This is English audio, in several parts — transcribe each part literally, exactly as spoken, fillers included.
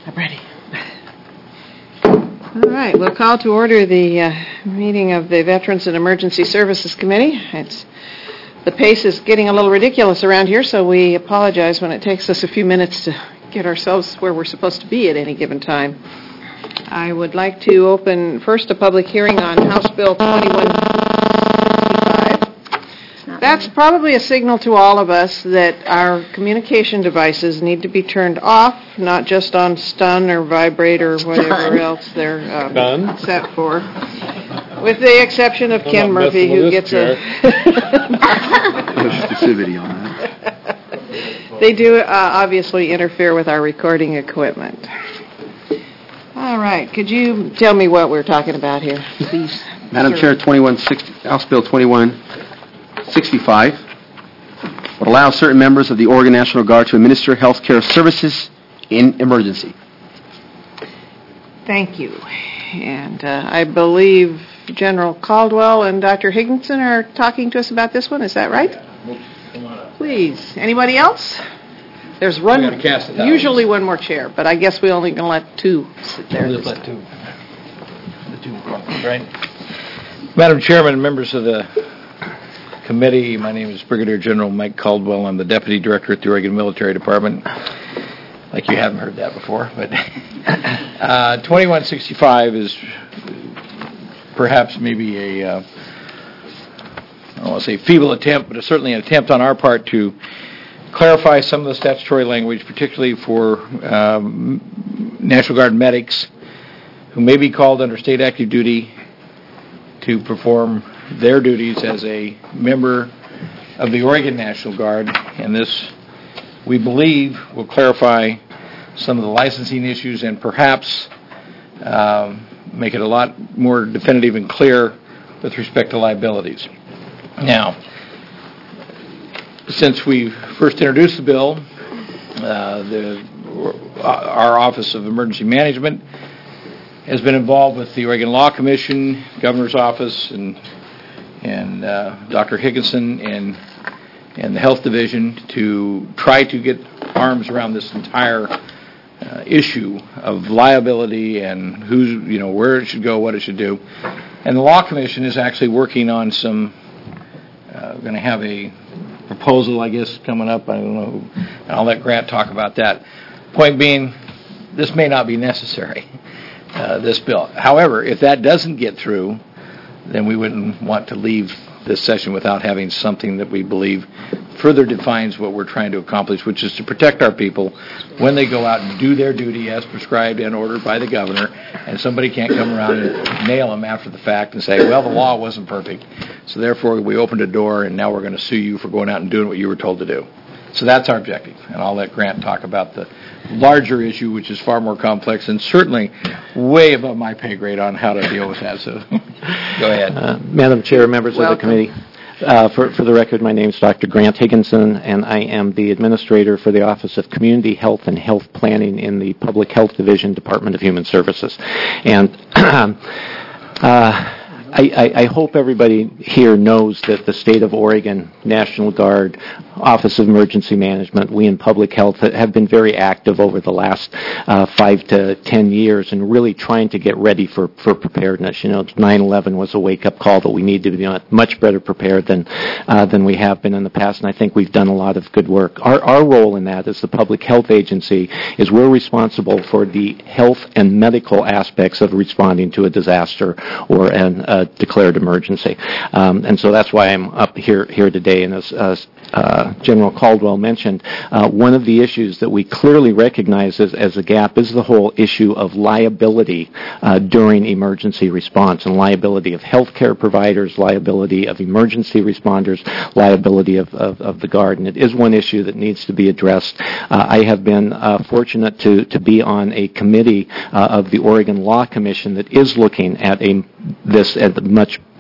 I'm ready. All right, we'll call to order the uh, meeting of the Veterans and Emergency Services Committee. It's, the pace is getting a little ridiculous around here, so we apologize when it takes us a few minutes to get ourselves where we're supposed to be at any given time. I would like to open first a public hearing on House Bill twenty-one sixty-five. That's probably a signal to all of us that our communication devices need to be turned off, not just on stun or vibrate or whatever else they're um, set for, with the exception of I'm Ken Murphy, who gets chair. a... exclusivity on that. They do uh, obviously interfere with our recording equipment. All right, could you tell me what we're talking about here, please? Madam sure. Chair, twenty-one sixty, House Bill twenty-one sixty-five would allow certain members of the Oregon National Guard to administer health care services in emergency. Thank you. And uh, I believe General Caldwell and Doctor Higginson are talking to us about this one. Is that right? Yeah. Please. Anybody else? There's one, usually one more chair, but I guess we only can let two sit there. We'll just let two. The two, right? Madam Chairman, members of the committee, my name is Brigadier General Mike Caldwell. I'm the Deputy Director at the Oregon Military Department. Like you haven't heard that before, but uh, twenty-one sixty-five is perhaps maybe a, uh, I don't want to say feeble attempt, but it's certainly an attempt on our part to clarify some of the statutory language, particularly for um, National Guard medics who may be called under state active duty to perform their duties as a member of the Oregon National Guard. And this, we believe, will clarify some of the licensing issues and perhaps um, make it a lot more definitive and clear with respect to liabilities. Now, since we first introduced the bill, uh, the, our Office of Emergency Management has been involved with the Oregon Law Commission, Governor's Office, and and uh, Doctor Higginson and and the Health Division to try to get arms around this entire uh, issue of liability and who's you know where it should go, what it should do, and the Law Commission is actually working on some. Uh, going to have a proposal, I guess, coming up. I don't know. And I'll let Grant talk about that. Point being, this may not be necessary, uh, this bill. However, if that doesn't get through, then we wouldn't want to leave this session without having something that we believe further defines what we're trying to accomplish, which is to protect our people when they go out and do their duty as prescribed and ordered by the governor, and somebody can't come around and nail them after the fact and say, well, the law wasn't perfect, so therefore we opened a door and now we're going to sue you for going out and doing what you were told to do. So that's our objective, and I'll let Grant talk about the larger issue, which is far more complex and certainly way above my pay grade on how to deal with that. So go ahead. Uh, Madam Chair, members Welcome. of the committee, uh, for, for the record, my name is Doctor Grant Higginson, and I am the administrator for the Office of Community Health and Health Planning in the Public Health Division, Department of Human Services. And uh, I, I, I hope everybody here knows that the State of Oregon National Guard, Office of Emergency Management, we in public health have been very active over the last uh, five to ten years in really trying to get ready for, for preparedness. You know, nine eleven was a wake-up call that we need to be much better prepared than uh, than we have been in the past, and I think we've done a lot of good work. Our, our role in that as the public health agency is we're responsible for the health and medical aspects of responding to a disaster or an uh, declared emergency. Um, and so that's why I'm up here here today. And as uh, uh, General Caldwell mentioned, uh, one of the issues that we clearly recognize as, as a gap is the whole issue of liability uh, during emergency response, and liability of healthcare providers, liability of emergency responders, liability of, of, of the Guard. And it is one issue that needs to be addressed. Uh, I have been uh, fortunate to, to be on a committee uh, of the Oregon Law Commission that is looking at a this at the much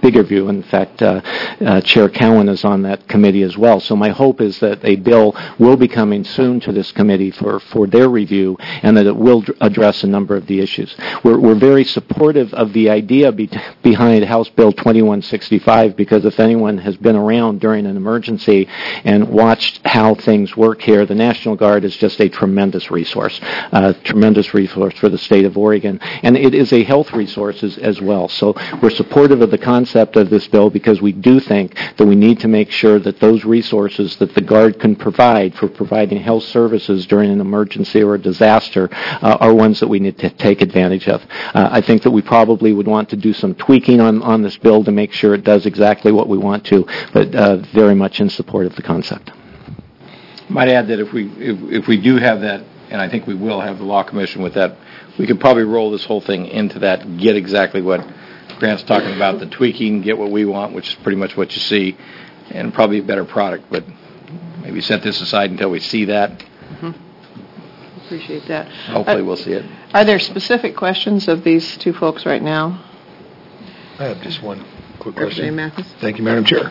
bigger view. In fact, uh, uh, Chair Cowan is on that committee as well. So my hope is that a bill will be coming soon to this committee for, for their review, and that it will d- address a number of the issues. We're, we're very supportive of the idea be- behind House Bill twenty-one sixty-five, because if anyone has been around during an emergency and watched how things work here, the National Guard is just a tremendous resource, uh, tremendous resource for the state of Oregon. And it is a health resource as, as well. So we're supportive of the concept of this bill, because we do think that we need to make sure that those resources that the Guard can provide for providing health services during an emergency or a disaster uh, are ones that we need to take advantage of. Uh, I think that we probably would want to do some tweaking on, on this bill to make sure it does exactly what we want to, but uh, very much in support of the concept. Might add that if we if, if we do have that, and I think we will have the Law Commission with that, we could probably roll this whole thing into that, get exactly what Grant's talking about, the tweaking, get what we want, which is pretty much what you see, and probably a better product, but maybe set this aside until we see that. Mm-hmm. Appreciate that. Hopefully uh, we'll see it. Are there specific questions of these two folks right now? I have just one quick Representative question. Mathis? Thank you, Madam Chair.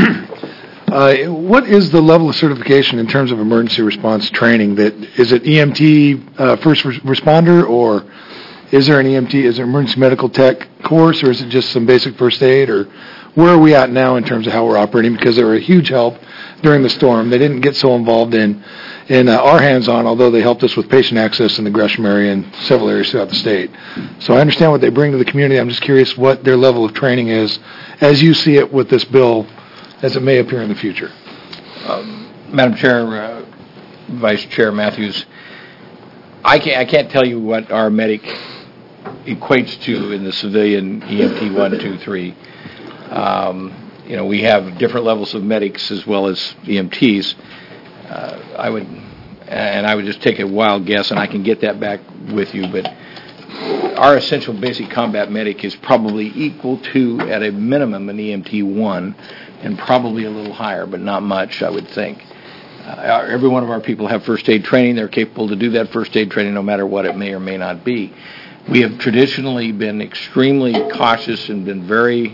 uh, what is the level of certification in terms of emergency response training? That is it E M T uh, first res- responder, or is there an E M T, is there an emergency medical tech course, or is it just some basic first aid, or where are we at now in terms of how we're operating? Because they were a huge help during the storm. They didn't get so involved in in uh, our hands-on, although they helped us with patient access in the Gresham area and several areas throughout the state. So I understand what they bring to the community. I'm just curious what their level of training is as you see it with this bill as it may appear in the future. Um, Madam Chair, uh, Vice Chair Matthews, I can't, I can't tell you what our medic equates to in the civilian E M T one, two, three. Um, you know, we have different levels of medics as well as E M Ts. Uh, I would, and I would just take a wild guess, and I can get that back with you, but our essential basic combat medic is probably equal to, at a minimum, an E M T one, and probably a little higher, but not much, I would think. Uh, every one of our people have first aid training. They're capable to do that first aid training no matter what it may or may not be. We have traditionally been extremely cautious and been very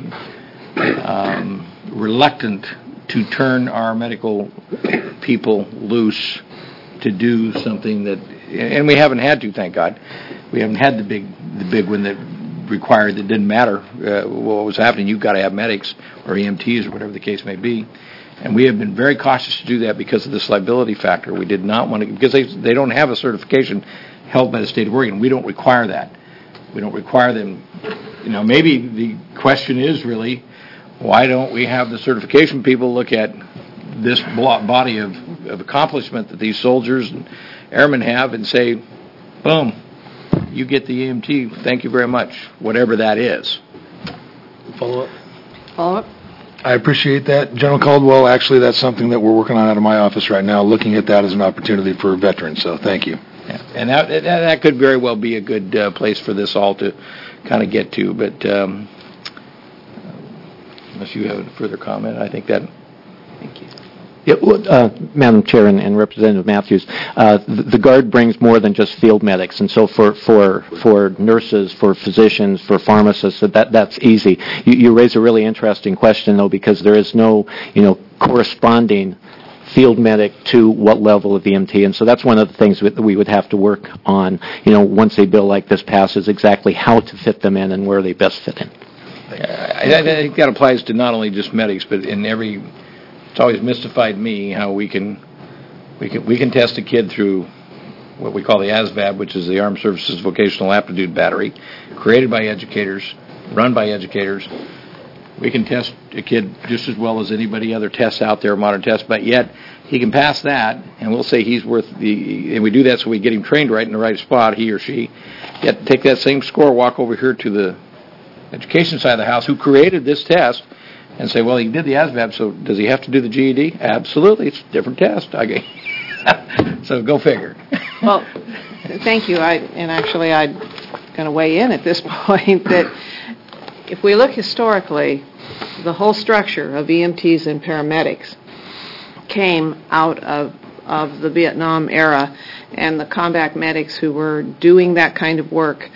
um, reluctant to turn our medical people loose to do something that, and we haven't had to, thank God. We haven't had the big, the big one that required that didn't matter uh, what was happening. You've got to have medics or E M Ts or whatever the case may be. And we have been very cautious to do that because of this liability factor. We did not want to, because they they don't have a certification held by the state of Oregon. We don't require that. We don't require them. You know, maybe the question is really, why don't we have the certification people look at this body of, of accomplishment that these soldiers and airmen have and say, boom, you get the E M T, thank you very much, whatever that is. Follow up? Follow up? I appreciate that. General Caldwell, actually, that's something that we're working on out of my office right now, looking at that as an opportunity for veterans, so thank you. Yeah. And that, that that could very well be a good uh, place for this all to kind of get to, but um, unless you have a further comment, I think that, thank you. Yeah, well, uh, Madam Chair and, and Representative Matthews, uh, the, the Guard brings more than just field medics, and so for for, for nurses, for physicians, for pharmacists, that that's easy. You, you raise a really interesting question, though, because there is no, you know, corresponding field medic to what level of E M T, and so that's one of the things that we would have to work on, you know, once a bill like this passes, exactly how to fit them in and where they best fit in. I, I think that applies to not only just medics, but in every. It's always mystified me how we can we can we can test a kid through what we call the A S V A B, which is the Armed Services Vocational Aptitude Battery, created by educators, run by educators. We can test a kid just as well as anybody other tests out there, modern tests, but yet he can pass that, and we'll say he's worth the. And we do that so we get him trained right in the right spot, he or she. Yet take that same score, walk over here to the education side of the house, who created this test. And say, well, he did the A S V A B, so does he have to do the G E D? Absolutely. It's a different test. Okay. So go figure. Well, thank you. I, and actually, I'm going to weigh in at this point that if we look historically, the whole structure of E M Ts and paramedics came out of, of the Vietnam era, and the combat medics who were doing that kind of work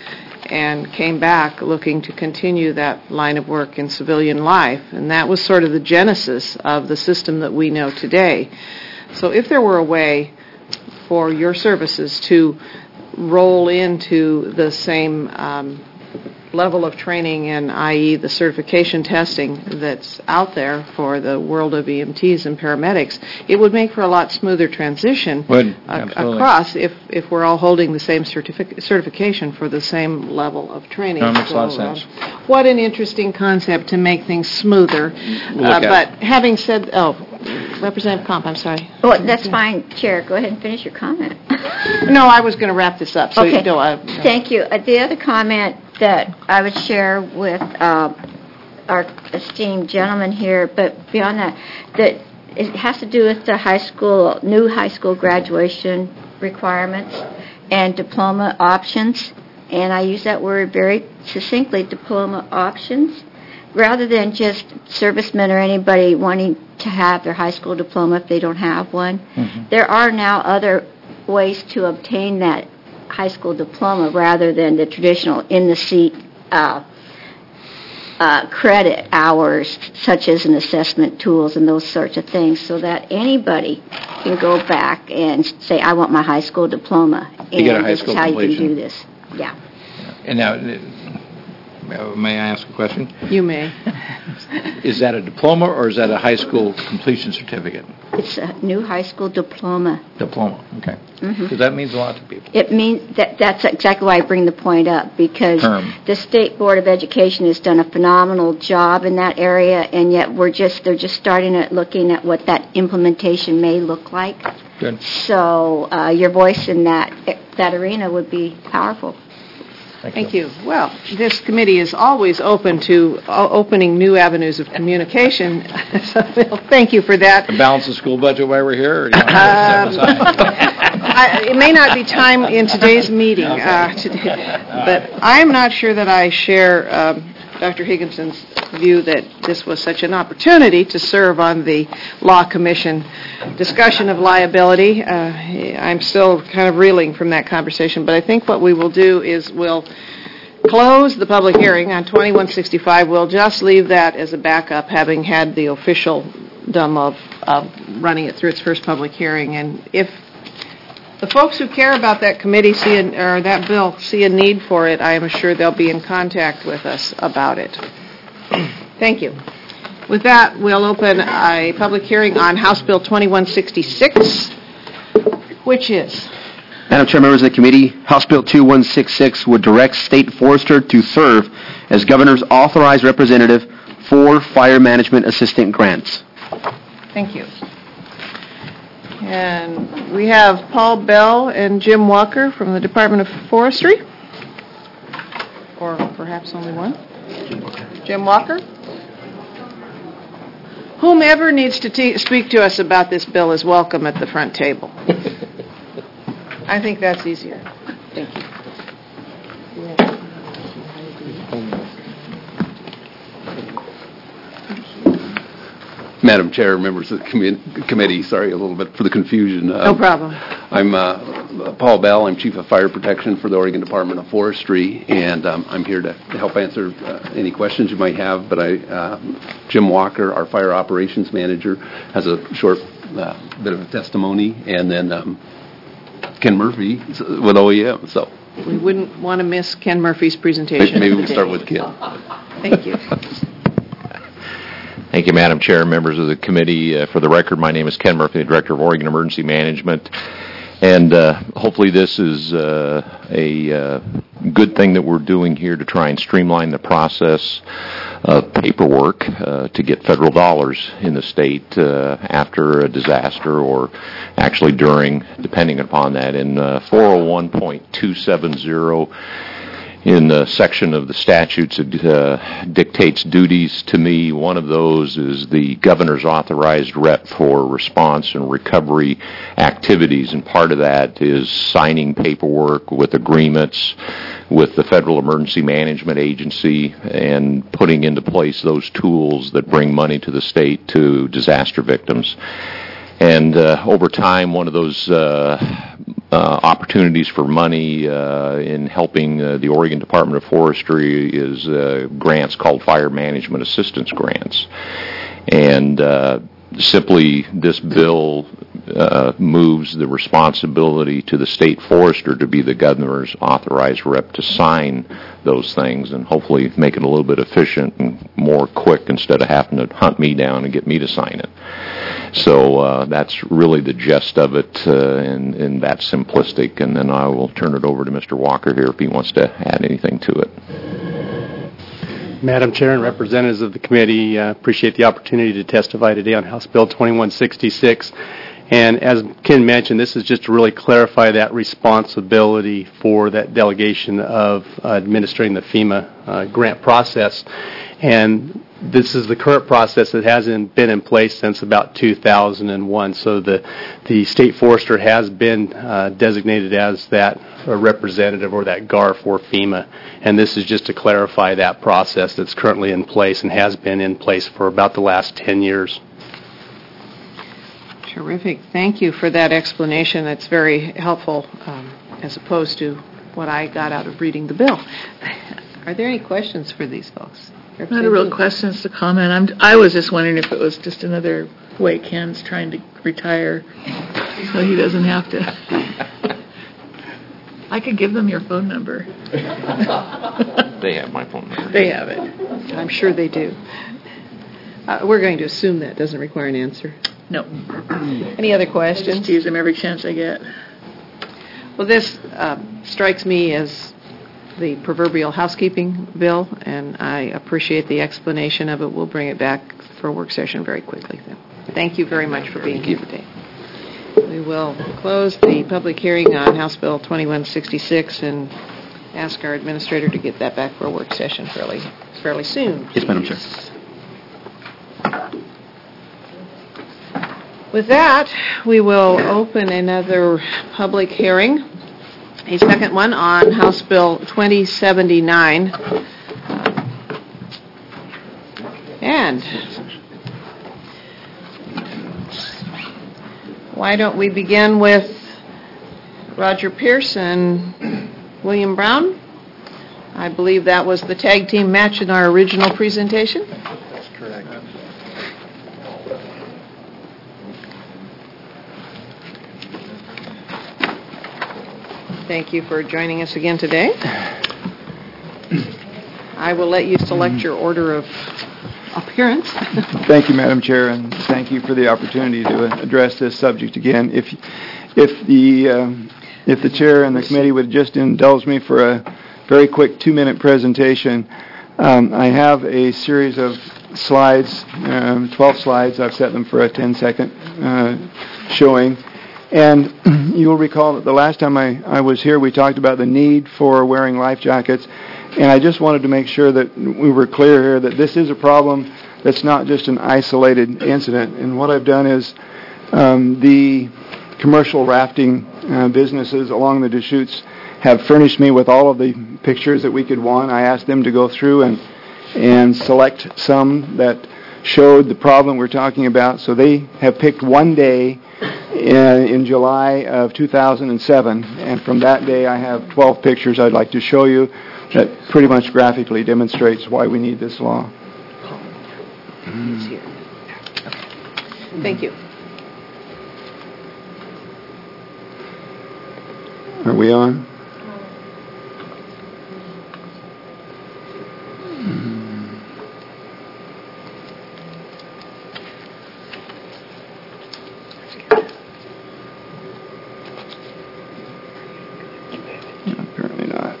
and came back looking to continue that line of work in civilian life. And that was sort of the genesis of the system that we know today. So if there were a way for your services to roll into the same um, level of training, and that is the certification testing that's out there for the world of E M Ts and paramedics, it would make for a lot smoother transition Would, ac- absolutely. across if, if we're all holding the same certific- certification for the same level of training. That makes a lot of So, uh, sense. What an interesting concept to make things smoother. We'll look Uh, at But it. having said, oh, Representative Comp, I'm sorry. Well, that's fine, Chair. Go ahead and finish your comment. No, I was going to wrap this up, so Okay. no, I... Thank you. Uh, The other comment that I would share with uh, our esteemed gentleman here, but beyond that, that it has to do with the high school, new high school graduation requirements and diploma options. And I use that word very succinctly, diploma options, rather than just servicemen or anybody wanting to have their high school diploma if they don't have one. Mm-hmm. There are now other ways to obtain that high school diploma rather than the traditional in-the-seat uh, uh, credit hours, such as an assessment tools and those sorts of things, so that anybody can go back and say, I want my high school diploma, You and get a high this school is how you can completion. do this. Yeah. And now, uh, may I ask a question? You may. Is that a diploma or is that a high school completion certificate? It's a new high school diploma. Diploma, okay. Mhm. Because that means a lot to people. It means that that's exactly why I bring the point up, because Term. the State Board of Education has done a phenomenal job in that area, and yet we're just they're just starting at looking at what that implementation may look like. Good. So uh, your voice in that that arena would be powerful. Thank you. Well, this committee is always open to o- opening new avenues of communication, so well, thank you for that. Balance the school budget while we're here? Or do you want to step aside? I- It may not be time in today's meeting, uh, today, but I'm not sure that I share um, Doctor Higginson's view that this was such an opportunity to serve on the Law Commission discussion of liability. Uh, I'm still kind of reeling from that conversation, but I think what we will do is we'll close the public hearing on twenty-one sixty-five. We'll just leave that as a backup, having had the official done of, of running it through its first public hearing. And if the folks who care about that committee see a, or that bill see a need for it, I am sure they'll be in contact with us about it. Thank you. With that, we'll open a public hearing on House Bill twenty-one sixty-six, which is... Madam Chair, members of the committee, House Bill twenty-one sixty-six would direct State Forester to serve as Governor's authorized representative for fire management assistant grants. Thank you. And we have Paul Bell and Jim Walker from the Department of Forestry. Or perhaps only one? Jim Walker? Whomever needs to te- speak to us about this bill is welcome at the front table. I think that's easier. Thank you. Madam Chair, members of the commi- committee, sorry a little bit for the confusion. Uh, No problem. I'm uh, Paul Bell. I'm Chief of Fire Protection for the Oregon Department of Forestry, and um, I'm here to, to help answer uh, any questions you might have. But I, uh, Jim Walker, our Fire Operations Manager, has a short uh, bit of a testimony, and then um, Ken Murphy with O E M. So We wouldn't want to miss Ken Murphy's presentation. maybe we'll start with Ken. Thank you. Thank you, Madam Chair, members of the committee. Uh, for the record, my name is Ken Murphy, the Director of Oregon Emergency Management. And uh, hopefully this is uh, a uh, good thing that we're doing here to try and streamline the process of paperwork uh, to get federal dollars in the state uh, after a disaster or actually during, depending upon that. In uh, four oh one point two seven zero, in the section of the statutes that uh, dictates duties to me, one of those is the governor's authorized rep for response and recovery activities, and part of that is signing paperwork with agreements with the Federal Emergency Management Agency and putting into place those tools that bring money to the state to disaster victims. And uh, over time, one of those uh, uh, opportunities for money uh, in helping uh, the Oregon Department of Forestry is uh, grants called Fire Management Assistance Grants. And uh, simply this bill uh, moves the responsibility to the state forester to be the governor's authorized rep to sign those things and hopefully make it a little bit efficient and more quick instead of having to hunt me down and get me to sign it. So uh, that's really the gist of it, uh, and, and that's simplistic. And then I will turn it over to Mister Walker here if he wants to add anything to it. Madam Chair and representatives of the committee, uh, appreciate the opportunity to testify today on House Bill twenty-one sixty-six. And as Ken mentioned, this is just to really clarify that responsibility for that delegation of uh, administering the FEMA uh, grant process. And this is the current process that hasn't been in place since about two thousand one. So the the state forester has been uh, designated as that uh, representative or that G A R for FEMA. And this is just to clarify that process that's currently in place and has been in place for about the last ten years. Terrific. Thank you for that explanation. That's very helpful um, as opposed to what I got out of reading the bill. Are there any questions for these folks? Not a real question, it's a comment. I'm, I was just wondering if it was just another way Ken's trying to retire so he doesn't have to. I could give them your phone number. They have my phone number. They have it. I'm sure they do. Uh, we're going to assume that doesn't require an answer. No. Any other Just questions? tease them every chance I get. Well, this uh, strikes me as the proverbial housekeeping bill, and I appreciate the explanation of it. We'll bring it back for a work session very quickly. Thank you very much for being here today. We will close the public hearing on House Bill twenty-one sixty-six and ask our administrator to get that back for a work session fairly, fairly soon. Yes, Madam Chair. With that, we will open another public hearing, a second one on House Bill twenty seventy-nine. And why don't we begin with Roger Pierce and William Brown? I believe that was the tag team match in our original presentation. That's correct. Thank you for joining us again today. I will let you select your order of appearance. Thank you, Madam Chair, and thank you for the opportunity to address this subject again. If if the um, if the chair and the committee would just indulge me for a very quick two-minute presentation, um, I have a series of slides, um, twelve slides. I've set them for a ten-second uh, showing. And you'll recall that the last time I, I was here, we talked about the need for wearing life jackets. And I just wanted to make sure that we were clear here that this is a problem that's not just an isolated incident. And what I've done is um, the commercial rafting uh, businesses along the Deschutes have furnished me with all of the pictures that we could want. I asked them to go through and and select some that showed the problem we're talking about. So they have picked one day in, in July of two thousand seven, and from that day I have twelve pictures I'd like to show you that pretty much graphically demonstrates why we need this law. Thank you. Are we on? Apparently not.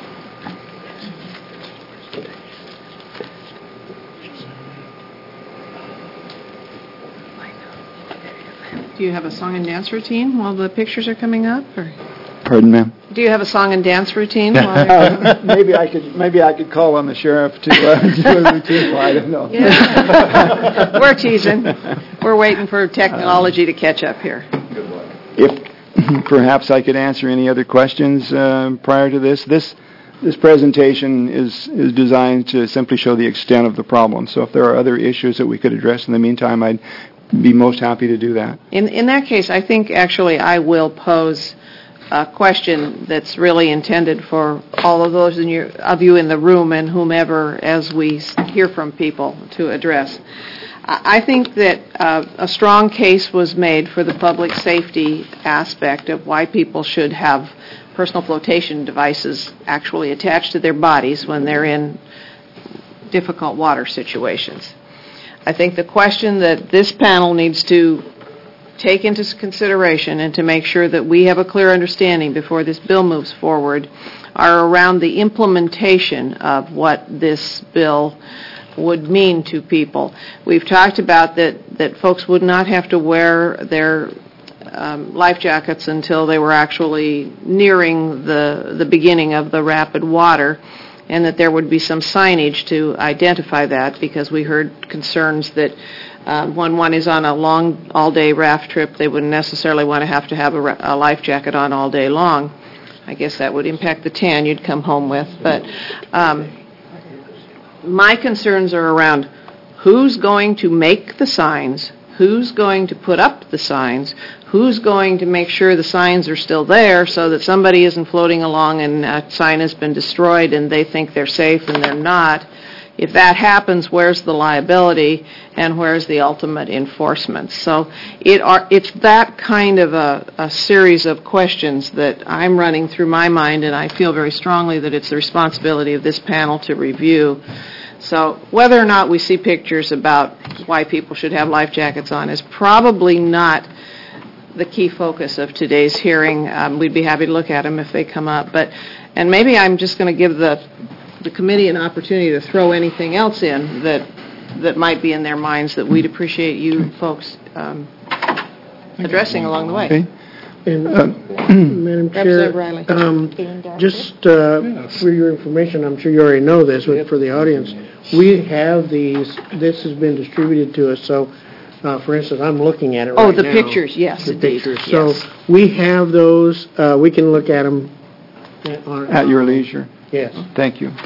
Do you have a song and dance routine while the pictures are coming up? Or Pardon, ma'am? do you have a song and dance routine? While Uh, maybe I could maybe I could call on the sheriff to uh, do a routine. I don't know. Yeah. We're teasing. We're waiting for technology to catch up here. If perhaps I could answer any other questions uh, prior to this. This this presentation is is designed to simply show the extent of the problem. So if there are other issues that we could address in the meantime, I'd be most happy to do that. In in that case, I think actually I will pose a question that's really intended for all of those in your, of you in the room and whomever as we hear from people to address. I think that uh, a strong case was made for the public safety aspect of why people should have personal flotation devices actually attached to their bodies when they're in difficult water situations. I think the question that this panel needs to take into consideration and to make sure that we have a clear understanding before this bill moves forward are around the implementation of what this bill would mean to people. We've talked about that, that folks would not have to wear their um, life jackets until they were actually nearing the, the beginning of the rapid water, and that there would be some signage to identify that, because we heard concerns that uh, when one is on a long all-day raft trip, they wouldn't necessarily want to have to have a, a life jacket on all day long. I guess that would impact the tan you'd come home with. But um, my concerns are around who's going to make the signs, who's going to put up the signs, who's going to make sure the signs are still there so that somebody isn't floating along and a sign has been destroyed and they think they're safe and they're not. If that happens, where's the liability and where's the ultimate enforcement? So it are, it's that kind of a, a series of questions that I'm running through my mind, and I feel very strongly that it's the responsibility of this panel to review. So whether or not we see pictures about why people should have life jackets on is probably not the key focus of today's hearing. Um, we'd be happy to look at them if they come up. But and maybe I'm just going to give the the committee an opportunity to throw anything else in that that might be in their minds that we'd appreciate you folks um, addressing along the way. Okay. And, uh, Madam Chair, Representative Riley. um, just uh, for your information, I'm sure you already know this, but for the audience, we have these, this has been distributed to us, so, uh, for instance, I'm looking at it right now. Oh, the pictures, yes, The indeed, pictures. yes. So we have those, uh, we can look at them. At your leisure. Yes. Thank you.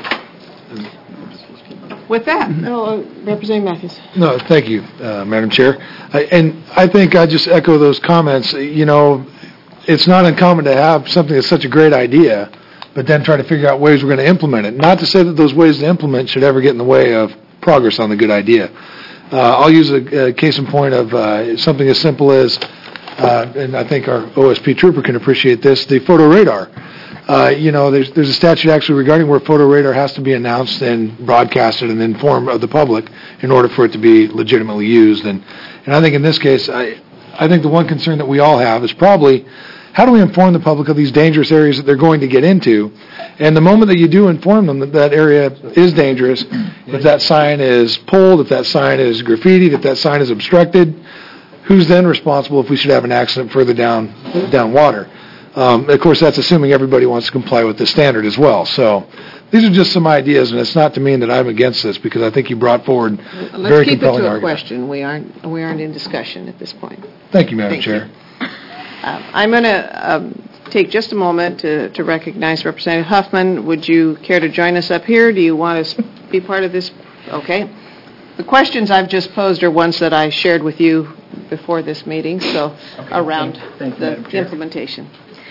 With that, oh, uh, Representative Matthews. No, thank you, uh, Madam Chair. I, and I think I just echo those comments. You know, it's not uncommon to have something that's such a great idea, but then try to figure out ways we're going to implement it. Not to say that those ways to implement should ever get in the way of progress on the good idea. Uh, I'll use a, a case in point of uh, something as simple as, uh, and I think our O S P trooper can appreciate this, the photo radar. Uh, you know, there's there's a statute actually regarding where photo radar has to be announced and broadcasted and informed of the public in order for it to be legitimately used. And and I think in this case, I I think the one concern that we all have is probably how do we inform the public of these dangerous areas that they're going to get into? And the moment that you do inform them that that area is dangerous, if that sign is pulled, if that sign is graffitied, if that sign is obstructed, who's then responsible if we should have an accident further down down water? Um, of course, that's assuming everybody wants to comply with the standard as well. So these are just some ideas, and it's not to mean that I'm against this, because I think you brought forward Let's very keep it compelling to a arguments. question. We aren't we aren't in discussion at this point. Thank you, Madam Thank Chair. you. Uh, I'm going to um, take just a moment to, to recognize Representative Huffman. Would you care to join us up here? Do you want to be part of this? Okay. The questions I've just posed are ones that I shared with you before this meeting, so Okay. around Thank you, the Madam Chair. implementation.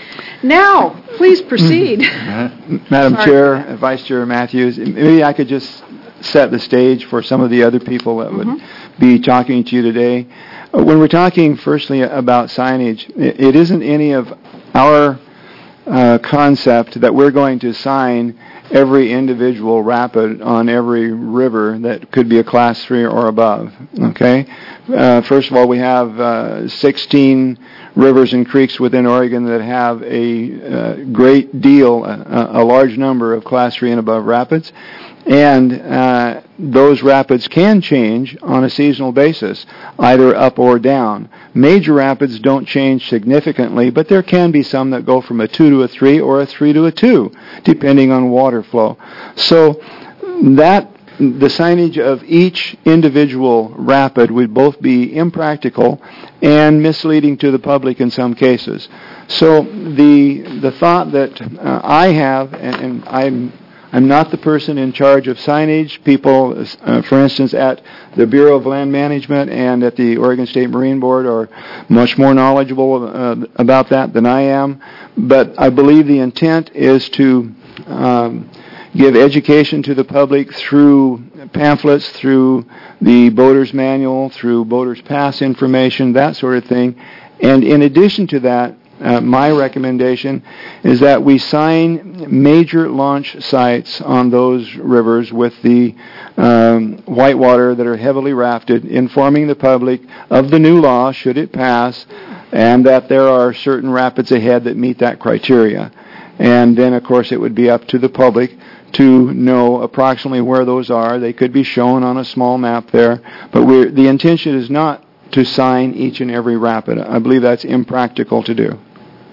Now, please proceed. Madam Sorry. Chair, uh, Vice Chair Matthews, maybe I could just set the stage for some of the other people that would be talking to you today. Uh, When we're talking firstly about signage, it it isn't any of our uh, concept that we're going to sign every individual rapid on every river that could be a class three or above, okay? Uh, first of all, we have uh, sixteen rivers and creeks within Oregon that have a uh, great deal, a, a large number of class three and above rapids. And uh, those rapids can change on a seasonal basis, either up or down. Major rapids don't change significantly, but there can be some that go from a two to a three or a three to a two, depending on water flow. So that the signage of each individual rapid would both be impractical and misleading to the public in some cases. So the the thought that uh, I have, and, and I'm I'm not the person in charge of signage. People, uh, for instance, at the Bureau of Land Management and at the Oregon State Marine Board are much more knowledgeable uh, about that than I am. But I believe the intent is to um, give education to the public through pamphlets, through the Boater's Manual, through Boater's Pass information, that sort of thing. And in addition to that, Uh, my recommendation is that we sign major launch sites on those rivers with the um, whitewater that are heavily rafted, informing the public of the new law, should it pass, and that there are certain rapids ahead that meet that criteria. And then, of course, it would be up to the public to know approximately where those are. They could be shown on a small map there, but we're, the intention is not to sign each and every rapid. I believe that's impractical to do.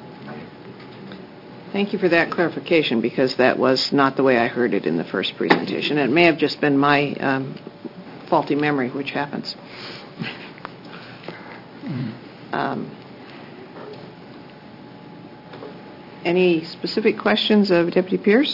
Thank you for that clarification, because that was not the way I heard it in the first presentation. It may have just been my um, faulty memory, which happens. Um, any specific questions of Deputy Pierce?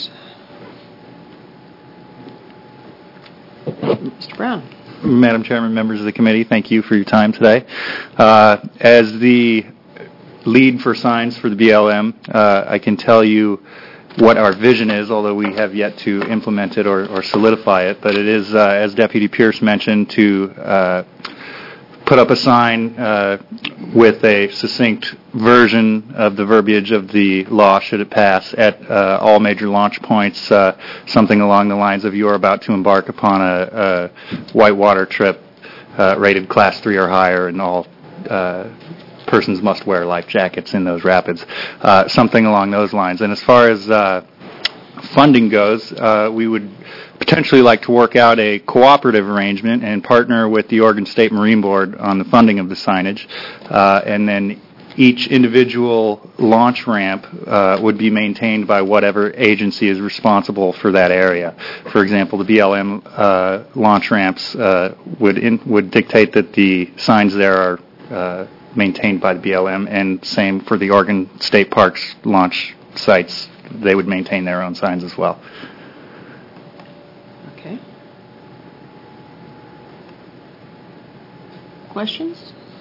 Mister Brown. Madam Chairman, members of the committee, thank you for your time today. Uh, as the lead for signs for the B L M, uh, I can tell you what our vision is, although we have yet to implement it or, or solidify it. But it is, uh, as Deputy Pierce mentioned, to uh, put up a sign uh, with a succinct version of the verbiage of the law, should it pass, at uh, all major launch points, uh, something along the lines of you are about to embark upon a, a whitewater trip uh, rated Class three or higher, and all uh, persons must wear life jackets in those rapids, uh, something along those lines. And as far as uh, funding goes, uh, we would potentially like to work out a cooperative arrangement and partner with the Oregon State Marine Board on the funding of the signage, uh, and then each individual launch ramp uh, would be maintained by whatever agency is responsible for that area. For example, the B L M uh, launch ramps uh, would in, would dictate that the signs there are uh, maintained by the B L M, and same for the Oregon State Parks launch sites. They would maintain their own signs as well. Okay. Questions?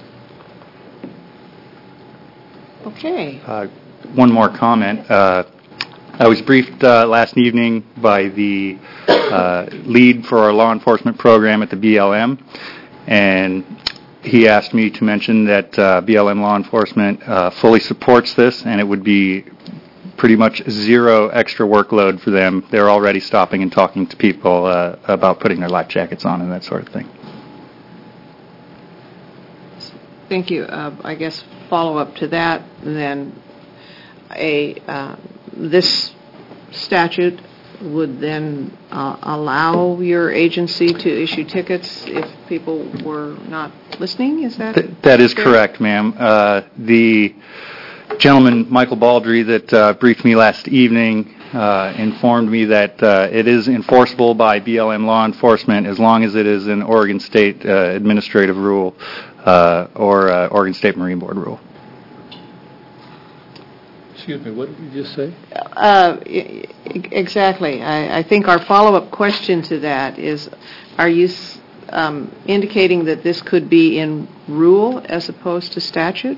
Okay. Uh, one more comment. Uh, I was briefed uh, last evening by the uh, lead for our law enforcement program at the B L M, and he asked me to mention that uh, B L M law enforcement uh, fully supports this, and it would be pretty much zero extra workload for them. They're already stopping and talking to people uh, about putting their life jackets on and that sort of thing. Thank you. Uh, I guess follow up to that, then a uh, this statute would then uh, allow your agency to issue tickets if people were not listening? Is that Th- that is fair? Correct, ma'am. Uh, the gentleman, Michael Baldry, that uh, briefed me last evening uh, informed me that uh, it is enforceable by B L M law enforcement as long as it is an Oregon State uh, administrative rule uh, or uh, Oregon State Marine Board rule. Excuse me, what did you just say? Uh, exactly. I, I think our follow-up question to that is, are you um, indicating that this could be in rule as opposed to statute?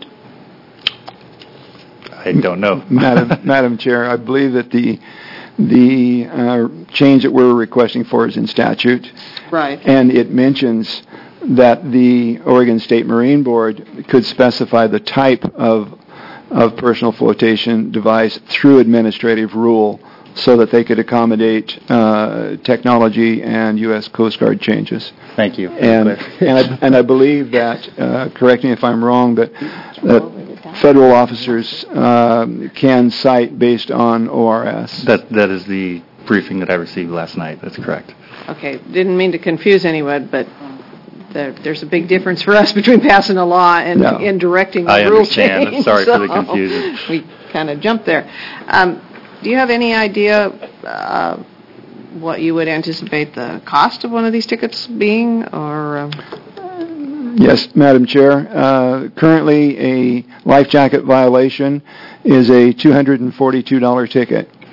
I don't know. Madam, Madam Chair, I believe that the the uh, change that we're requesting for is in statute. Right. And it mentions that the Oregon State Marine Board could specify the type of of personal flotation device through administrative rule so that they could accommodate uh, technology and U S Coast Guard changes. Thank you. And and I, and I believe that, uh, correct me if I'm wrong, but that federal officers uh, can cite based on O R S. That That is the briefing that I received last night. That's correct. Okay. Didn't mean to confuse anyone, but there, there's a big difference for us between passing a law and, no. and directing a I rule understand. change. Sorry so for the confusion. We kind of jumped there. Um, do you have any idea uh, what you would anticipate the cost of one of these tickets being, or? Um... Yes, Madam Chair. Uh, currently, a life jacket violation is a two hundred forty-two dollars ticket.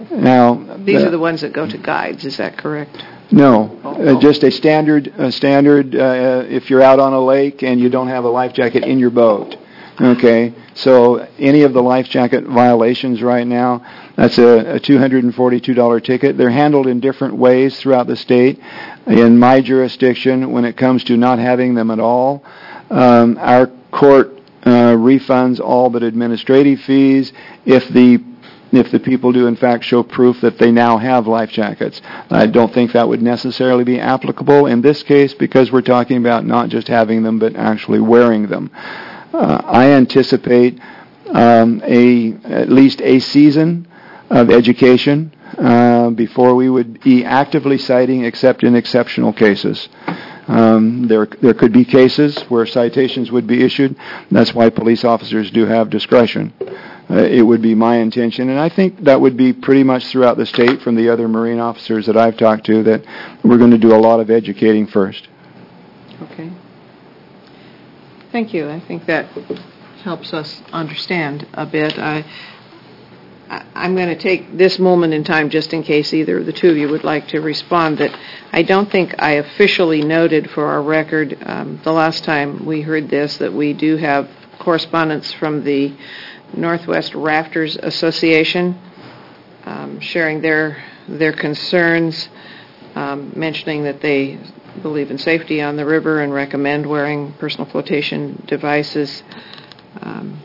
Now, These are the ones that go to guides, is that correct? No, Oh, uh, oh. just a standard, a standard, uh, if you're out on a lake and you don't have a life jacket in your boat. Okay, so any of the life jacket violations right now, that's a, a two hundred forty-two dollars ticket. They're handled in different ways throughout the state. In my jurisdiction, when it comes to not having them at all, um, our court uh, refunds all but administrative fees if the if the people do in fact show proof that they now have life jackets. I don't think that would necessarily be applicable in this case because we're talking about not just having them but actually wearing them. Uh, I anticipate um, a at least a season of education uh, before we would be actively citing except in exceptional cases. Um, there there could be cases where citations would be issued. That's why police officers do have discretion. Uh, it would be my intention, and I think that would be pretty much throughout the state from the other Marine officers that I've talked to, that we're going to do a lot of educating first. Okay. Thank you. I think that helps us understand a bit. I, I, I'm going to take this moment in time just in case either of the two of you would like to respond, that I don't think I officially noted for our record um, the last time we heard this that we do have correspondence from the Northwest Rafters Association um, sharing their their concerns, um, mentioning that they believe in safety on the river and recommend wearing personal flotation devices. Um,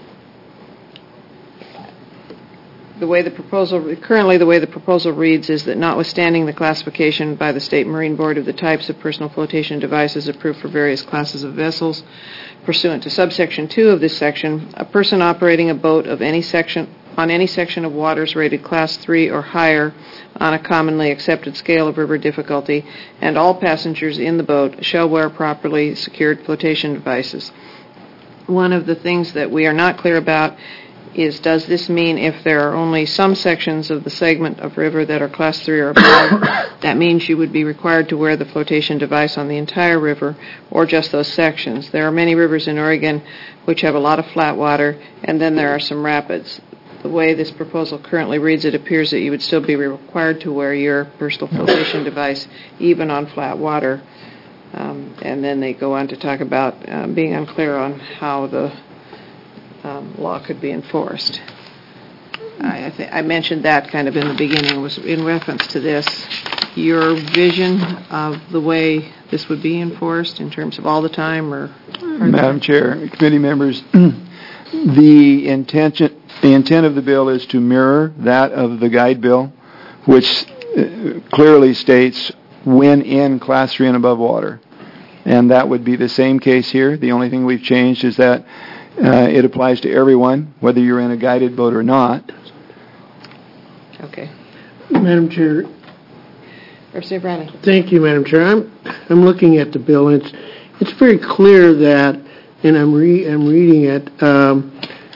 the way the proposal currently the way the proposal reads is that notwithstanding the classification by the State Marine Board of the types of personal flotation devices approved for various classes of vessels pursuant to subsection two of this section, a person operating a boat of any section on any section of waters rated class three or higher on a commonly accepted scale of river difficulty, and all passengers in the boat shall wear properly secured flotation devices. One of the things that we are not clear about is, does this mean if there are only some sections of the segment of river that are class three or above, that means you would be required to wear the flotation device on the entire river or just those sections? There are many rivers in Oregon which have a lot of flat water, and then there are some rapids. The way this proposal currently reads, it appears that you would still be required to wear your personal flotation device even on flat water. Um, and then they go on to talk about uh, being unclear on how the um, law could be enforced. I, I, th- I mentioned that kind of in the beginning, was in reference to this. Your vision of the way this would be enforced in terms of all the time, or? or Madam Chair, committee members, the intention the intent of the bill is to mirror that of the guide bill, which uh, clearly states when in class three and above water. And that would be the same case here. The only thing we've changed is that uh, it applies to everyone, whether you're in a guided boat or not. Okay. Madam Chair. Representative Bradley. Thank you, Madam Chair. I'm I'm looking at the bill, and it's it's very clear that, and I'm re I'm reading it. Um,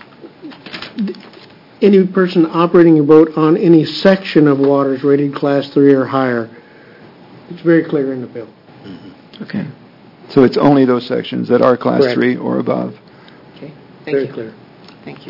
any person operating a boat on any section of waters rated class three or higher. It's very clear in the bill. Mm-hmm. Okay. So it's only those sections that are class Correct. three or above. Okay. Thank Very you. clear. Thank you.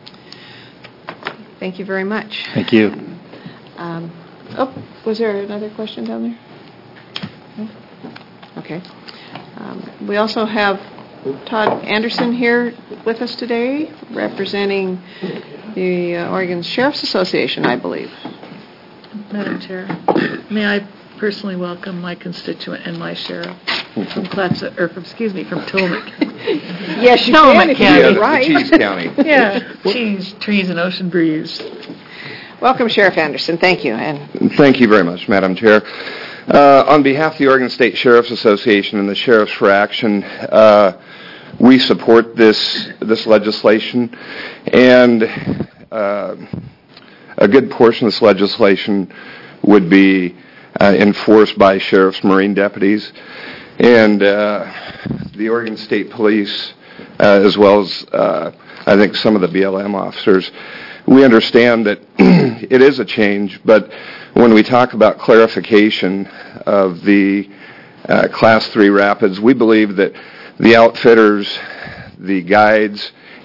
Thank you very much. Thank you. Um, oh, was there another question down there? No? Okay. Um, we also have Todd Anderson here with us today, representing the uh, Oregon Sheriff's Association, I believe. Madam Chair, may I personally welcome my constituent and my sheriff from Clatsop, or from, excuse me, from Tillamook. Yes, you Tillamook can, if County. you're right. The Cheese County. Yeah, cheese, trees, and ocean breeze. Welcome, Sheriff Anderson. Thank you. And Thank you very much, Madam Chair. Uh, on behalf of the Oregon State Sheriff's Association and the Sheriffs for Action, uh, we support this this legislation, and uh, a good portion of this legislation would be uh, enforced by sheriffs, Marine deputies, and uh, the Oregon State Police, uh, as well as uh, I think some of the B L M officers. We understand that it is a change, but when we talk about clarification of the uh, Class three rapids, we believe that the outfitters, the guides,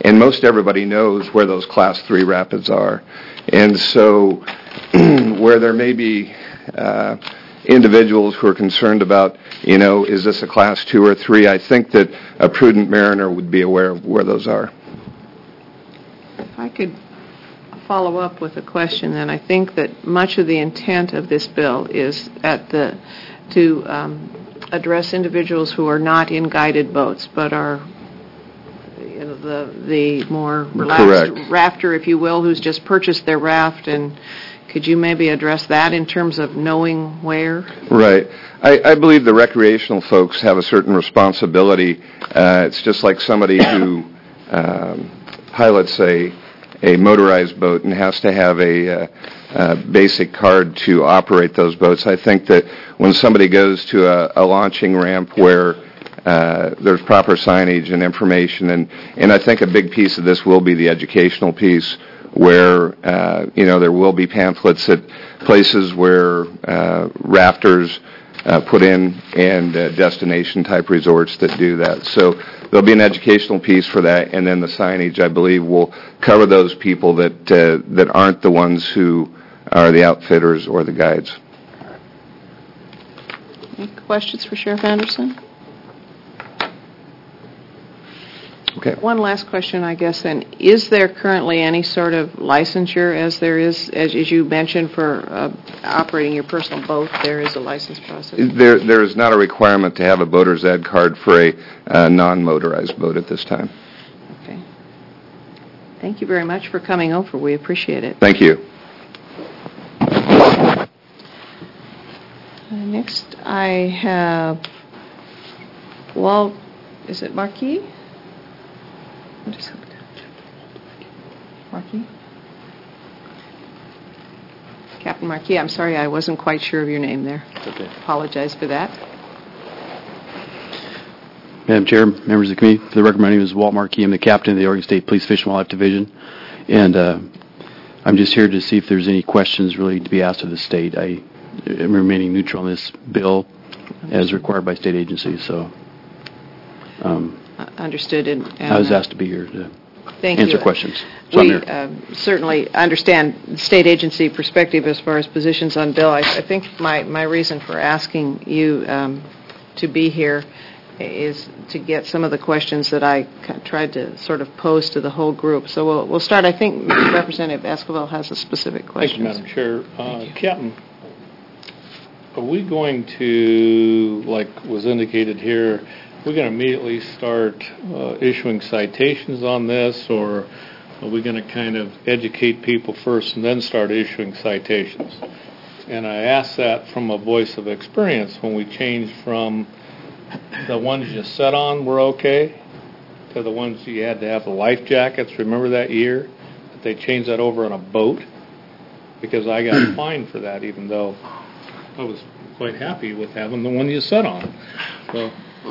and most everybody knows where those Class three rapids are. And so where there may be uh, individuals who are concerned about, you know, is this a Class two or three, I think that a prudent mariner would be aware of where those are. If I could follow up with a question, then I think that much of the intent of this bill is at the to um, address individuals who are not in guided boats, but are you know, the the more relaxed Correct. rafter, if you will, who's just purchased their raft. And could you maybe address that in terms of knowing where? Right. I, I believe the recreational folks have a certain responsibility. Uh, it's just like somebody who um, pilots a a motorized boat and has to have a uh, uh, basic card to operate those boats. I think that when somebody goes to a, a launching ramp where uh, there's proper signage and information, and, and I think a big piece of this will be the educational piece, where uh, you know there will be pamphlets at places where uh, rafters uh, put in and uh, destination-type resorts that do that. So there'll be an educational piece for that, and then the signage, I believe, will cover those people that uh, that aren't the ones who are the outfitters or the guides. Any questions for Sheriff Anderson? Okay. One last question, I guess, then. Is there currently any sort of licensure, as there is, as, as you mentioned, for uh, operating your personal boat? There is a license process. There, there is not a requirement to have a boater's ed card for a uh, non-motorized boat at this time. Okay. Thank you very much for coming over. We appreciate it. Thank you. Uh, next, I have Walt. Is it Marquis? Marquis? Captain Marquis, I'm sorry, I wasn't quite sure of your name there. Okay. Apologize for that. Madam Chair, members of the committee, for the record, my name is Walt Marquis. I'm the captain of the Oregon State Police Fish and Wildlife Division, and uh, I'm just here to see if there's any questions really to be asked of the state. I am remaining neutral on this bill as required by state agencies, so um, Uh, understood. And, and I was uh, asked to be here to Thank answer you. questions. So I'm We here. uh, certainly understand the state agency perspective as far as positions on bill. I, I think my, my reason for asking you um, to be here is to get some of the questions that I c- tried to sort of pose to the whole group. So we'll, we'll start. I think Representative Esquivel has a specific question. Thank you, Madam Chair. Uh, Captain, are we going to, like was indicated here, we're going to immediately start uh, issuing citations on this, or are we going to kind of educate people first and then start issuing citations? And I ask that from a voice of experience. When we changed from the ones you set on were okay to the ones you had to have the life jackets, remember that year that they changed that over on a boat? Because I got fined for that, even though I was quite happy with having the one you set on. So.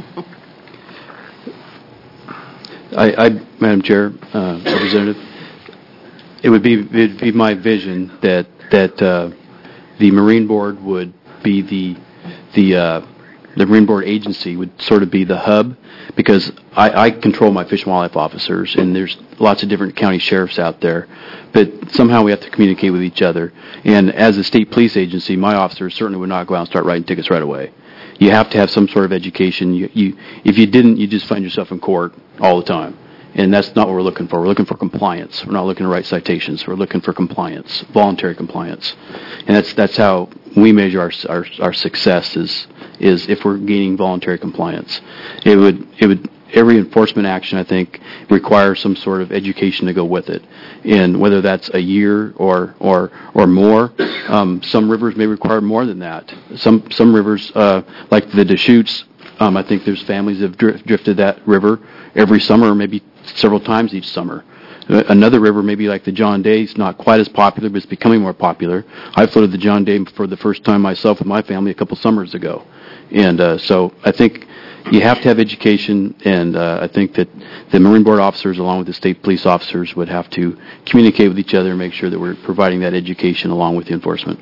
I, I, Madam Chair, uh, Representative, it would be it'd be my vision that that uh, the Marine Board would be the the uh, the Marine Board agency would sort of be the hub, because I, I control my fish and wildlife officers, and there's lots of different county sheriffs out there, but somehow we have to communicate with each other. And as a state police agency, my officers certainly would not go out and start writing tickets right away. You have to have some sort of education. You, you, if you didn't, you just find yourself in court all the time. And that's not what we're looking for. We're looking for compliance. We're not looking to write citations. We're looking for compliance, voluntary compliance. And that's that's how we measure our our, our success is is if we're gaining voluntary compliance. It would it would every enforcement action, I think, requires some sort of education to go with it. And whether that's a year or or or more, um, some rivers may require more than that. Some some rivers, uh, like the Deschutes, um, I think there's families that have dri- drifted that river every summer, or maybe several times each summer. Uh, another river, maybe like the John Day, is not quite as popular, but it's becoming more popular. I floated the John Day for the first time myself with my family a couple summers ago. And uh, so I think you have to have education, and uh, I think that the Marine Board officers, along with the state police officers, would have to communicate with each other and make sure that we're providing that education along with the enforcement.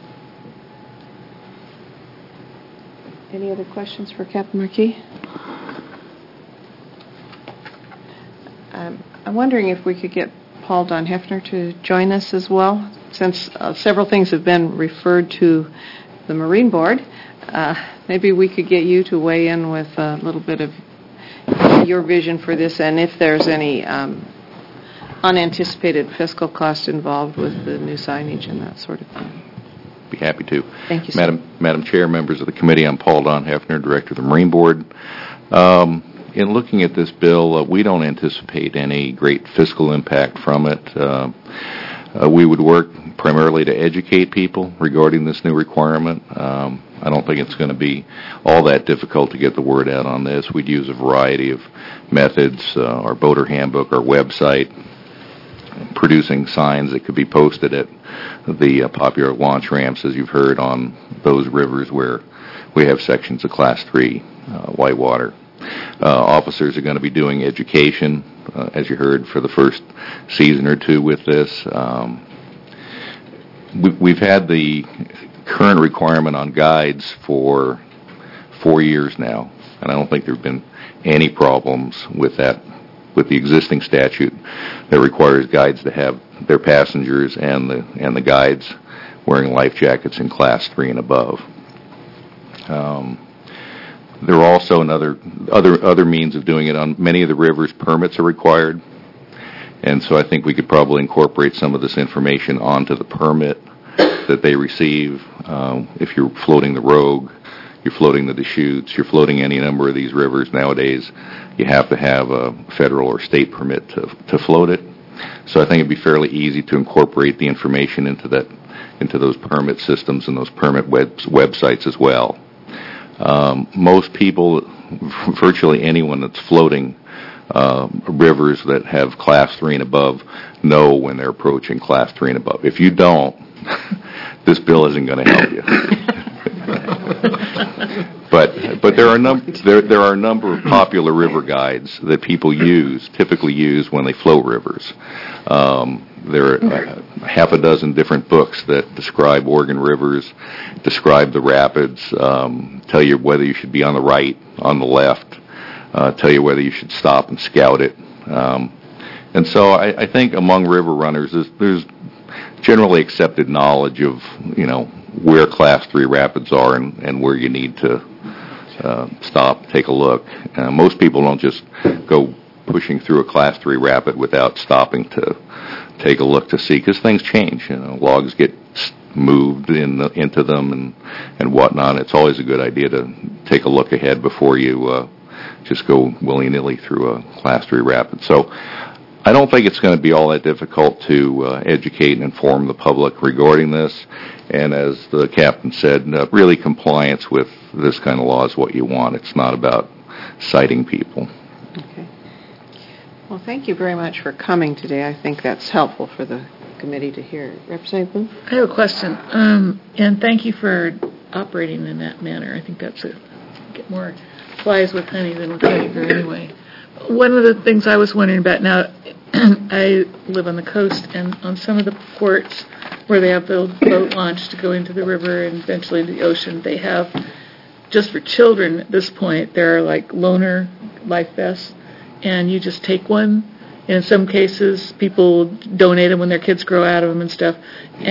Any other questions for Captain Marquis? Um, I'm wondering if we could get Paul Don Hefner to join us as well, since uh, several things have been referred to the Marine Board. Uh, maybe we could get you to weigh in with a little bit of your vision for this, and if there's any um, unanticipated fiscal cost involved with the new signage and that sort of thing. Be happy to. Thank you, sir. Madam, Madam Chair, members of the committee, I'm Paul Don Hefner, Director of the Marine Board. Um, in looking at this bill, uh, we don't anticipate any great fiscal impact from it. Uh, uh, we would work primarily to educate people regarding this new requirement. Um, I don't think it's going to be all that difficult to get the word out on this. We'd use a variety of methods, uh, our boater handbook, our website, producing signs that could be posted at the uh, popular launch ramps, as you've heard, on those rivers where we have sections of Class three uh, whitewater. Uh, officers are going to be doing education, uh, as you heard, for the first season or two with this. Um, we, we've had the current requirement on guides for four years now, and I don't think there have been any problems with that, with the existing statute that requires guides to have their passengers and the and the guides wearing life jackets in Class three and above. Um, there are also another other other means of doing it. On many of the rivers, permits are required, and so I think we could probably incorporate some of this information onto the permit that they receive. Um, if you're floating the Rogue, you're floating the Deschutes, you're floating any number of these rivers nowadays, you have to have a federal or state permit to to float it. So I think it'd be fairly easy to incorporate the information into that, into those permit systems and those permit web, websites as well. Um, most people, virtually anyone that's floating uh, rivers that have Class three and above, know when they're approaching Class three and above. If you don't, this bill isn't going to help you. But but there are num- there there are a number of popular river guides that people use, typically use when they float rivers. Um, there are uh, half a dozen different books that describe Oregon rivers, describe the rapids, um, tell you whether you should be on the right, on the left, uh, tell you whether you should stop and scout it. Um, and so I, I think among river runners, there's, there's generally accepted knowledge of, you know, where Class three rapids are and, and where you need to uh, stop, take a look. Uh, most people don't just go pushing through a Class three rapid without stopping to take a look to see, because things change. You know, logs get moved in the, into them and, and whatnot. It's always a good idea to take a look ahead before you uh, just go willy-nilly through a Class three rapid. So I don't think it's going to be all that difficult to uh, educate and inform the public regarding this. And as the captain said, uh, really compliance with this kind of law is what you want. It's not about citing people. Okay. Well, thank you very much for coming today. I think that's helpful for the committee to hear. Representative Boone? I have a question, um, and thank you for operating in that manner. I think that's a get more flies with honey than with vinegar anyway. One of the things I was wondering about now, I live on the coast, and on some of the ports where they have the boat launch to go into the river and eventually the ocean, they have, just for children at this point, there are like loaner life vests, and you just take one. And in some cases, people donate them when their kids grow out of them and stuff,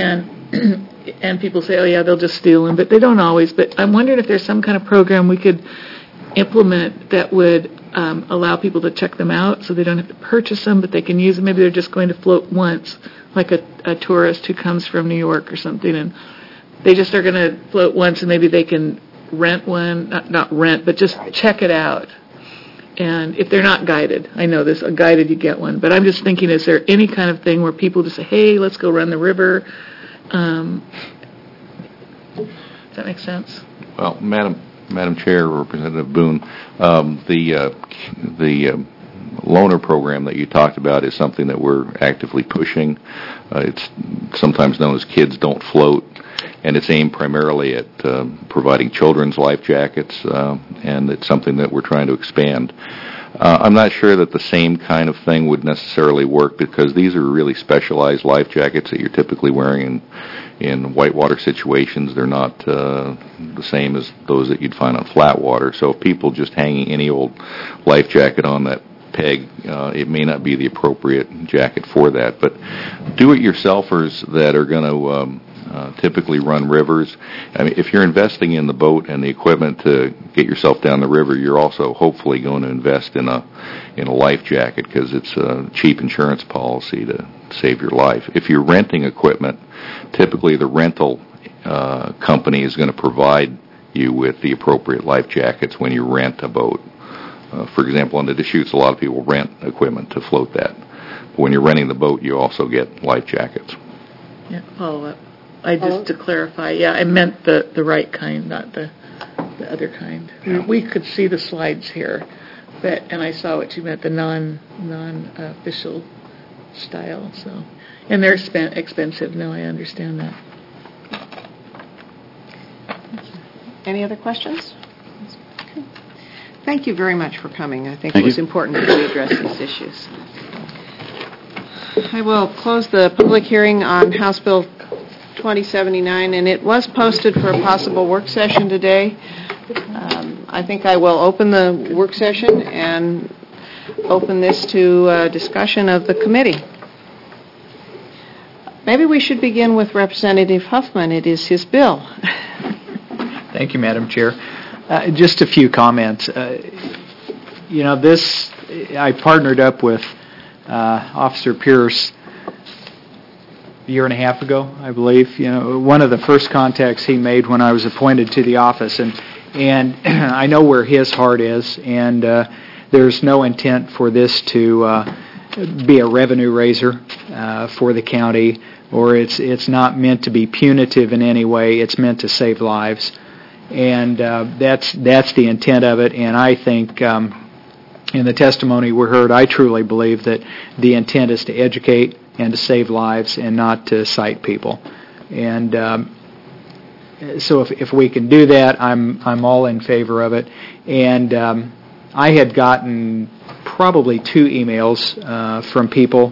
and and people say, oh yeah, they'll just steal them, but they don't always. But I'm wondering if there's some kind of program we could implement that would um, allow people to check them out so they don't have to purchase them, but they can use them. Maybe they're just going to float once, like a, a tourist who comes from New York or something, and they just are going to float once, and maybe they can rent one, not, not rent, but just check it out. And if they're not guided, I know this, a guided you get one, but I'm just thinking, is there any kind of thing where people just say, hey, let's go run the river? Um, does that make sense? Well, Madam Madam Chair, Representative Boone, um, the uh, the uh, loaner program that you talked about is something that we're actively pushing. Uh, it's sometimes known as Kids Don't Float, and it's aimed primarily at uh, providing children's life jackets, uh, and it's something that we're trying to expand. Uh, I'm not sure that the same kind of thing would necessarily work, because these are really specialized life jackets that you're typically wearing in, in whitewater situations. They're not uh, the same as those that you'd find on flat water. So if people just hanging any old life jacket on that peg, uh, it may not be the appropriate jacket for that. But do-it-yourselfers that are going to um, uh, typically run rivers, I mean, if you're investing in the boat and the equipment to get yourself down the river, you're also hopefully going to invest in a in a life jacket because it's a cheap insurance policy to save your life. If you're renting equipment, typically the rental uh, company is going to provide you with the appropriate life jackets when you rent a boat. Uh, for example, on the Deschutes, a lot of people rent equipment to float that. But when you're renting the boat, you also get life jackets. Yeah, follow up. I just, to clarify, yeah, I meant the, the right kind, not the the other kind. Yeah. We could see the slides here, but and I saw what you meant, the non, non-official style, so. And they're spent expensive, no, I understand that. Any other questions? Okay. Thank you very much for coming. I think Thank it was you. important that we address these issues. I will close the public hearing on House Bill twenty seventy-nine, and it was posted for a possible work session today. Um, I think I will open the work session and open this to uh, discussion of the committee. Maybe we should begin with Representative Huffman. It is his bill. Thank you, Madam Chair. Uh, just a few comments. Uh, you know, this, I partnered up with uh, Officer Pierce a year and a half ago, I believe. You know, one of the first contacts he made when I was appointed to the office, and and I know where his heart is, and uh, there's no intent for this to uh, be a revenue raiser uh, for the county, or it's it's not meant to be punitive in any way. It's meant to save lives. And uh, that's that's the intent of it. And I think um, in the testimony we heard, I truly believe that the intent is to educate and to save lives and not to cite people. And um, so if if we can do that, I'm I'm all in favor of it. And um, I had gotten probably two emails uh, from people.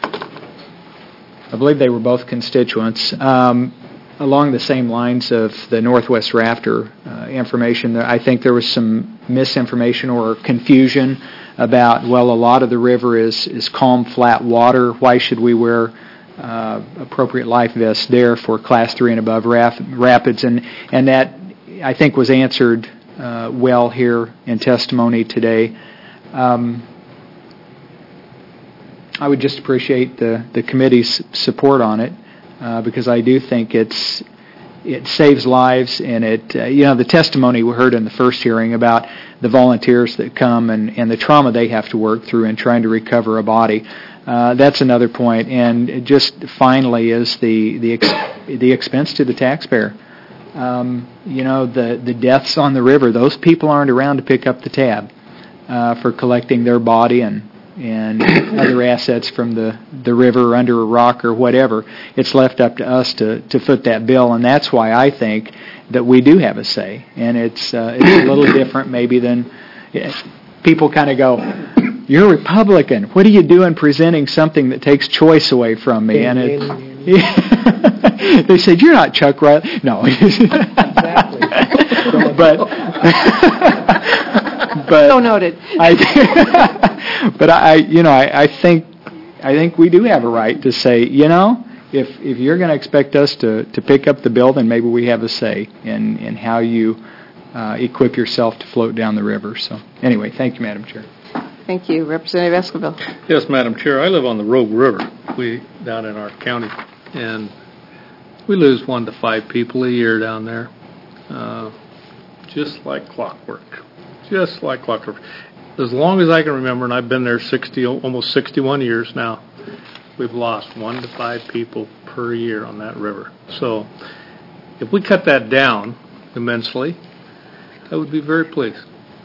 I believe they were both constituents. Um, along the same lines of the Northwest Rafter uh, information. I think there was some misinformation or confusion about, well, a lot of the river is, is calm, flat water. Why should we wear uh, appropriate life vests there for Class three and above raf- rapids? And, and that, I think, was answered uh, well here in testimony today. Um, I would just appreciate the, the committee's support on it. Uh, because I do think it's it saves lives, and it uh, you know the testimony we heard in the first hearing about the volunteers that come and, and the trauma they have to work through in trying to recover a body. Uh, that's another point. And just finally is the the ex- the expense to the taxpayer. Um, you know the the deaths on the river; those people aren't around to pick up the tab uh, for collecting their body and. and other assets from the, the river under a rock or whatever. It's left up to us to, to foot that bill, and that's why I think that we do have a say. And it's uh, it's a little different maybe than yeah, people kind of go, you're a Republican. What are you doing presenting something that takes choice away from me? And it, yeah, they said, you're not Chuck Riley. No. but... But so noted. I, but I, you know, I, I think, I think we do have a right to say, you know, if if you're going to expect us to, to pick up the bill, then maybe we have a say in in how you uh, equip yourself to float down the river. So, anyway, thank you, Madam Chair. Thank you, Representative Esquivel. Yes, Madam Chair. I live on the Rogue River, we down in our county, and we lose one to five people a year down there, uh, just like clockwork. Just like clockwork. As long as I can remember, and I've been there sixty, almost sixty-one years now, we've lost one to five people per year on that river. So if we cut that down immensely, I would be very pleased.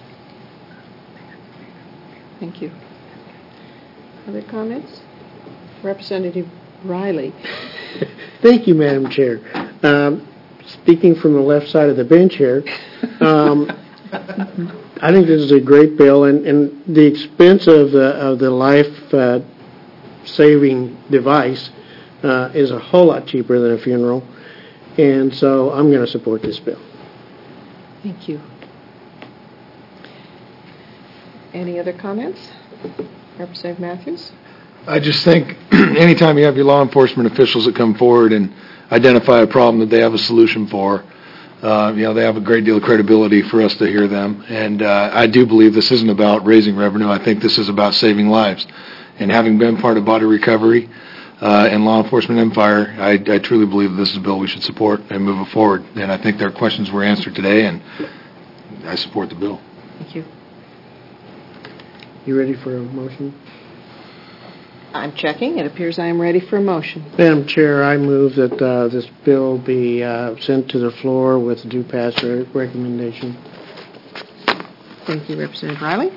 Thank you. Other comments? Representative Riley. Thank you, Madam Chair. Um, speaking from the left side of the bench here, um, I think this is a great bill, and, and the expense of the of the life uh, saving device uh, is a whole lot cheaper than a funeral, and so I'm going to support this bill. Thank you. Any other comments? Representative Matthews? I just think anytime you have your law enforcement officials that come forward and identify a problem that they have a solution for, uh, you know, they have a great deal of credibility for us to hear them. And uh, I do believe this isn't about raising revenue. I think this is about saving lives. And having been part of body recovery uh, and law enforcement and fire, I, I truly believe that this is a bill we should support and move it forward. And I think their questions were answered today, and I support the bill. Thank you. You ready for a motion? I'm checking. It appears I am ready for a motion. Madam Chair, I move that uh, this bill be uh, sent to the floor with due pass re- recommendation. Thank you, Representative Riley.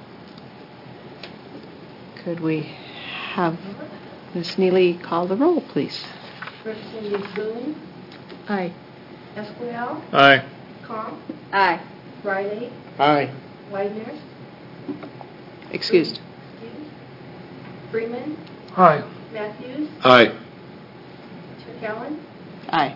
Could we have Miz Neely call the roll, please? Representative Boone, Aye. Esquivel, Aye. Comp, Aye. Riley, Aye. Widener, Excused. Freeman, Aye. Matthews, Aye. McCowan. Aye.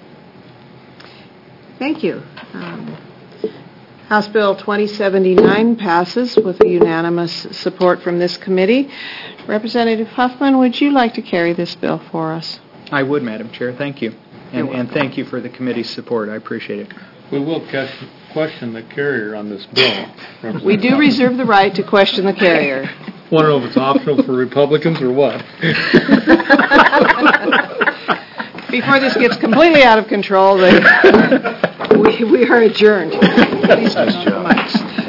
Thank you. Um, House Bill twenty seventy-nine passes with a unanimous support from this committee. Representative Huffman, would you like to carry this bill for us? I would, Madam Chair. Thank you. And, and thank you for the committee's support. I appreciate it. We will question- question the carrier on this bill. We do reserve the right to question the carrier. Want to know if it's optional for Republicans or what? Before this gets completely out of control, they, we, we are adjourned. Please turn on the mics.